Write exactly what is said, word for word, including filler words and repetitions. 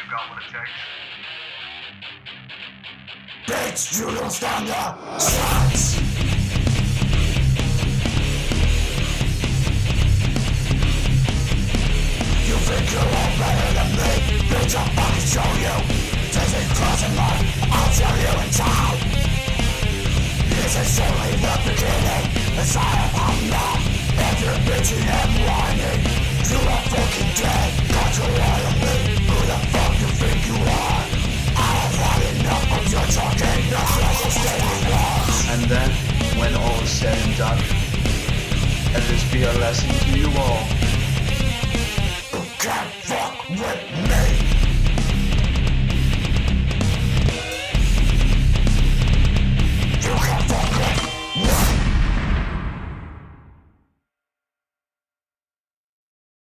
got what it takes? Bitch, you don't stand a chance. You think you're all better than me? Bitch, I'll fucking show you. This is crossing line, I'll show you in town. This is only the beginning, the sign I'm not. If you're bitching and whining, you are fucking dead. Got your eye on me, who the fuck you think you are? I have had enough of your talking, the flesh is staying lost. And then, when all is said and done, let this be a lesson to you all. You can't fuck with me.